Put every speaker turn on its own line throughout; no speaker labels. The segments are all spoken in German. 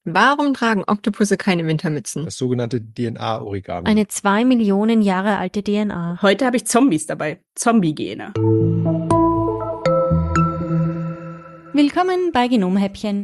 Warum tragen Oktopusse keine Wintermützen?
Das sogenannte DNA-Origami.
Eine 2 Millionen Jahre alte DNA.
Heute habe ich Zombies dabei. Zombie-Gene.
Willkommen bei Genomhäppchen.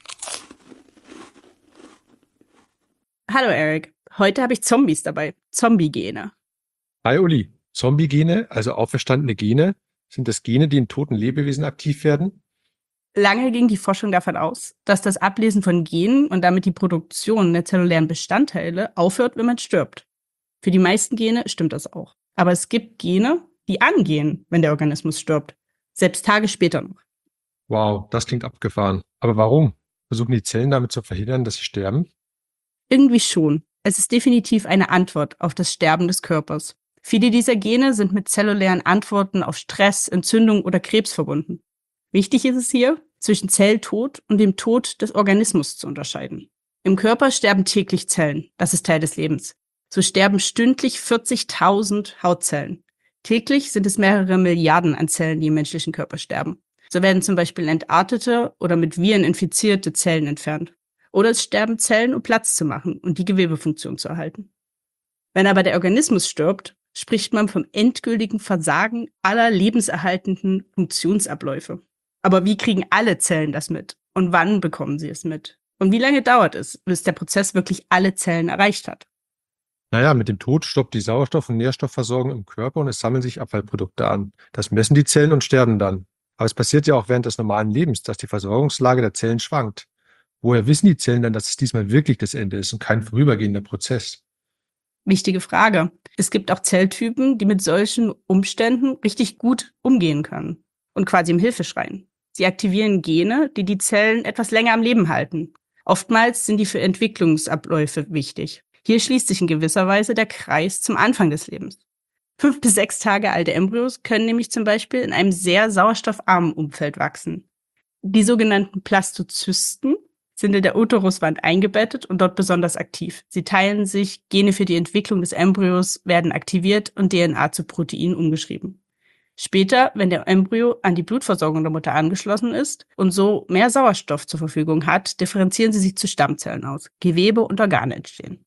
Hallo Eric. Heute habe ich Zombies dabei. Zombie-Gene.
Hi Uli. Zombie-Gene, also auferstandene Gene, sind das Gene, die in toten Lebewesen aktiv werden?
Lange ging die Forschung davon aus, dass das Ablesen von Genen und damit die Produktion der zellulären Bestandteile aufhört, wenn man stirbt. Für die meisten Gene stimmt das auch. Aber es gibt Gene, die angehen, wenn der Organismus stirbt. Selbst Tage später noch.
Wow, das klingt abgefahren. Aber warum? Versuchen die Zellen damit zu verhindern, dass sie sterben?
Irgendwie schon. Es ist definitiv eine Antwort auf das Sterben des Körpers. Viele dieser Gene sind mit zellulären Antworten auf Stress, Entzündung oder Krebs verbunden. Wichtig ist es hier, zwischen Zelltod und dem Tod des Organismus zu unterscheiden. Im Körper sterben täglich Zellen, das ist Teil des Lebens. So sterben stündlich 40.000 Hautzellen. Täglich sind es mehrere Milliarden an Zellen, die im menschlichen Körper sterben. So werden zum Beispiel entartete oder mit Viren infizierte Zellen entfernt. Oder es sterben Zellen, um Platz zu machen und die Gewebefunktion zu erhalten. Wenn aber der Organismus stirbt, spricht man vom endgültigen Versagen aller lebenserhaltenden Funktionsabläufe. Aber wie kriegen alle Zellen das mit? Und wann bekommen sie es mit? Und wie lange dauert es, bis der Prozess wirklich alle Zellen erreicht hat?
Naja, mit dem Tod stoppt die Sauerstoff- und Nährstoffversorgung im Körper und es sammeln sich Abfallprodukte an. Das messen die Zellen und sterben dann. Aber es passiert ja auch während des normalen Lebens, dass die Versorgungslage der Zellen schwankt. Woher wissen die Zellen dann, dass es diesmal wirklich das Ende ist und kein vorübergehender Prozess?
Wichtige Frage. Es gibt auch Zelltypen, die mit solchen Umständen richtig gut umgehen können und quasi um Hilfe schreien. Sie aktivieren Gene, die die Zellen etwas länger am Leben halten. Oftmals sind die für Entwicklungsabläufe wichtig. Hier schließt sich in gewisser Weise der Kreis zum Anfang des Lebens. 5 bis 6 Tage alte Embryos können nämlich zum Beispiel in einem sehr sauerstoffarmen Umfeld wachsen. Die sogenannten Plastozysten sind in der Uteruswand eingebettet und dort besonders aktiv. Sie teilen sich, Gene für die Entwicklung des Embryos werden aktiviert und DNA zu Proteinen umgeschrieben. Später, wenn der Embryo an die Blutversorgung der Mutter angeschlossen ist und so mehr Sauerstoff zur Verfügung hat, differenzieren sie sich zu Stammzellen aus. Gewebe und Organe entstehen.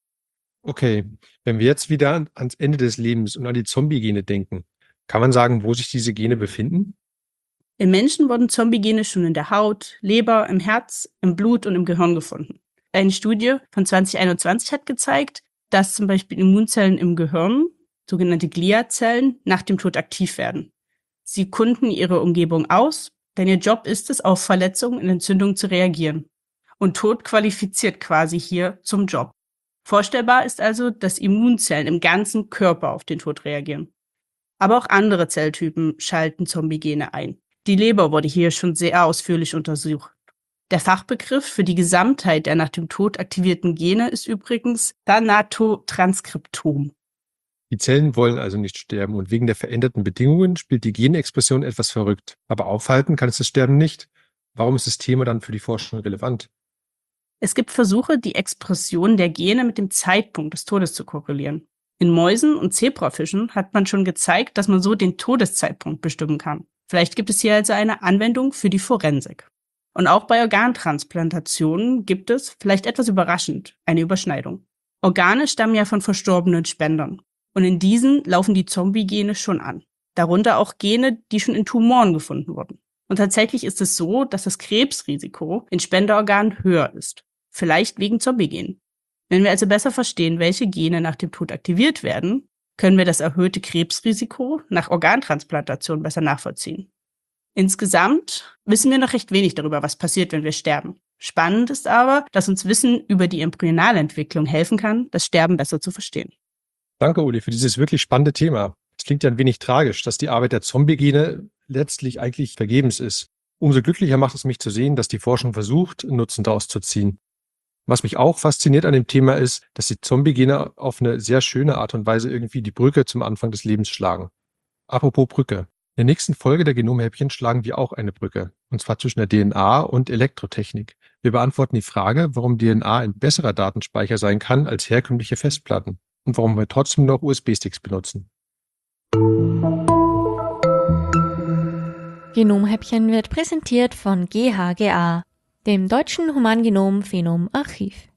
Okay, wenn wir jetzt wieder ans Ende des Lebens und an die Zombie-Gene denken, kann man sagen, wo sich diese Gene befinden?
Im Menschen wurden Zombie-Gene schon in der Haut, Leber, im Herz, im Blut und im Gehirn gefunden. Eine Studie von 2021 hat gezeigt, dass zum Beispiel Immunzellen im Gehirn, sogenannte Gliazellen, nach dem Tod aktiv werden. Sie kunden ihre Umgebung aus, denn ihr Job ist es, auf Verletzungen und Entzündungen zu reagieren. Und Tod qualifiziert quasi hier zum Job. Vorstellbar ist also, dass Immunzellen im ganzen Körper auf den Tod reagieren. Aber auch andere Zelltypen schalten Zombie-Gene ein. Die Leber wurde hier schon sehr ausführlich untersucht. Der Fachbegriff für die Gesamtheit der nach dem Tod aktivierten Gene ist übrigens Thanatotranskriptom.
Die Zellen wollen also nicht sterben und wegen der veränderten Bedingungen spielt die Genexpression etwas verrückt. Aber aufhalten kann es das Sterben nicht. Warum ist das Thema dann für die Forschung relevant?
Es gibt Versuche, die Expression der Gene mit dem Zeitpunkt des Todes zu korrelieren. In Mäusen und Zebrafischen hat man schon gezeigt, dass man so den Todeszeitpunkt bestimmen kann. Vielleicht gibt es hier also eine Anwendung für die Forensik. Und auch bei Organtransplantationen gibt es, vielleicht etwas überraschend, eine Überschneidung. Organe stammen ja von verstorbenen Spendern. Und in diesen laufen die Zombie-Gene schon an. Darunter auch Gene, die schon in Tumoren gefunden wurden. Und tatsächlich ist es so, dass das Krebsrisiko in Spenderorganen höher ist. Vielleicht wegen Zombie-Genen. Wenn wir also besser verstehen, welche Gene nach dem Tod aktiviert werden, können wir das erhöhte Krebsrisiko nach Organtransplantation besser nachvollziehen. Insgesamt wissen wir noch recht wenig darüber, was passiert, wenn wir sterben. Spannend ist aber, dass uns Wissen über die embryonale Entwicklung helfen kann, das Sterben besser zu verstehen.
Danke, Uli, für dieses wirklich spannende Thema. Es klingt ja ein wenig tragisch, dass die Arbeit der Zombie-Gene letztlich eigentlich vergebens ist. Umso glücklicher macht es mich zu sehen, dass die Forschung versucht, Nutzen daraus zu ziehen. Was mich auch fasziniert an dem Thema ist, dass die Zombie-Gene auf eine sehr schöne Art und Weise irgendwie die Brücke zum Anfang des Lebens schlagen. Apropos Brücke. In der nächsten Folge der Genomhäppchen schlagen wir auch eine Brücke, und zwar zwischen der DNA und Elektrotechnik. Wir beantworten die Frage, warum DNA ein besserer Datenspeicher sein kann als herkömmliche Festplatten und warum wir trotzdem noch USB-Sticks benutzen.
Genomhäppchen wird präsentiert von GHGA, dem Deutschen Humangenom-Phenom-Archiv.